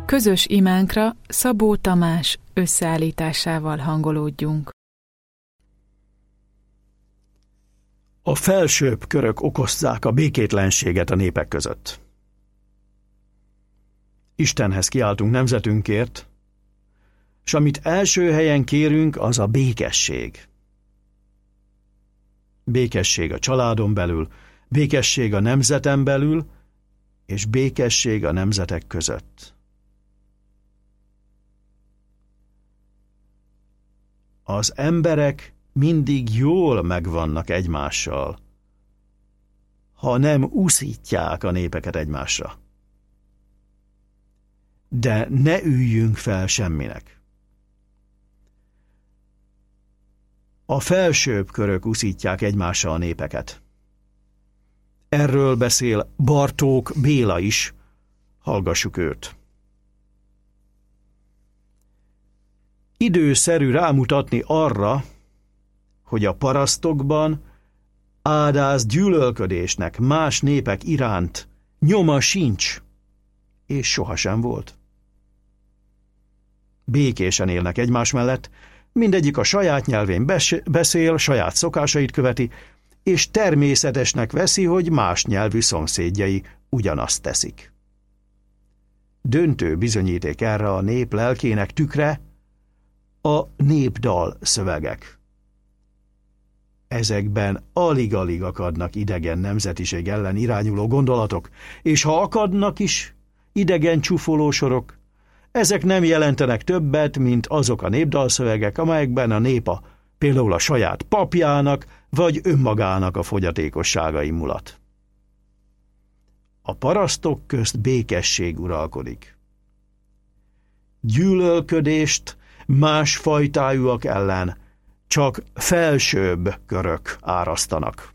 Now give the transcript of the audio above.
Közös imánkra Szabó Tamás összeállításával hangolódjunk. A felsőbb körök okozzák a békétlenséget a népek között. Istenhez kiáltunk nemzetünkért, s amit első helyen kérünk, az a békesség. Békesség a családon belül, békesség a nemzeten belül, és békesség a nemzetek között. Az emberek mindig jól megvannak egymással, ha nem uszítják a népeket egymásra. De ne üljünk fel semminek. A felsőbb körök uszítják egymással a népeket. Erről beszél Bartók Béla is, hallgassuk őt. Időszerű rámutatni arra, hogy a parasztokban ádáz gyűlölködésnek más népek iránt nyoma sincs, és sohasem volt. Békésen élnek egymás mellett, mindegyik a saját nyelvén beszél, saját szokásait követi, és természetesnek veszi, hogy más nyelvű szomszédjai ugyanazt teszik. Döntő bizonyíték erre a nép lelkének tükre, a népdal szövegek. Ezekben alig-alig akadnak idegen nemzetiség ellen irányuló gondolatok, és ha akadnak is idegen csúfolósorok, ezek nem jelentenek többet, mint azok a népdalszövegek, amelyekben a nép például a saját papjának vagy önmagának a fogyatékosságai mulat. A parasztok közt békesség uralkodik. Gyűlölködést más fajtájúak ellen csak felsőbb körök árasztanak.